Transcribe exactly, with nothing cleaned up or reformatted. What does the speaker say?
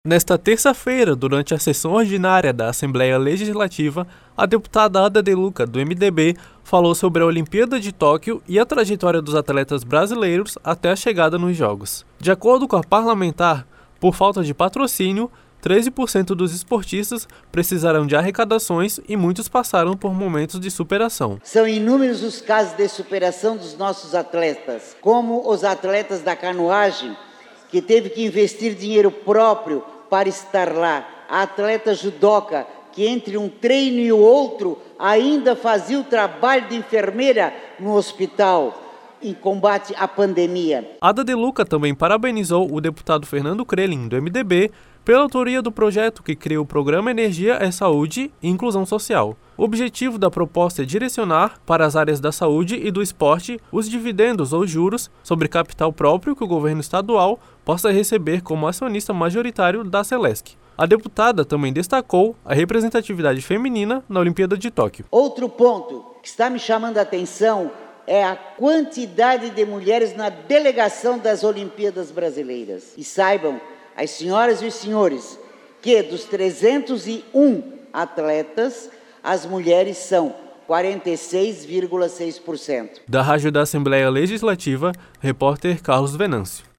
Nesta terça-feira, durante a sessão ordinária da Assembleia Legislativa, a deputada Ada De Luca, do M D B, falou sobre a Olimpíada de Tóquio e a trajetória dos atletas brasileiros até a chegada nos Jogos. De acordo com a parlamentar, por falta de patrocínio, treze por cento dos esportistas precisaram de arrecadações e muitos passaram por momentos de superação. São inúmeros os casos de superação dos nossos atletas, como os atletas da canoagem, que teve que investir dinheiro próprio para estar lá. A atleta judoca, que entre um treino e o outro ainda fazia o trabalho de enfermeira no hospital em combate à pandemia. Ada De Luca também parabenizou o deputado Fernando Crelin, do M D B, pela autoria do projeto que cria o Programa Energia é Saúde e Inclusão Social. O objetivo da proposta é direcionar para as áreas da saúde e do esporte os dividendos ou juros sobre capital próprio que o governo estadual possa receber como acionista majoritário da Celesc. A deputada também destacou a representatividade feminina na Olimpíada de Tóquio. Outro ponto que está me chamando a atenção é a quantidade de mulheres na delegação das Olimpíadas brasileiras. E saibam, as senhoras e os senhores, que dos trezentos e um atletas, as mulheres são quarenta e seis vírgula seis por cento. Da Rádio da Assembleia Legislativa, repórter Carlos Venâncio.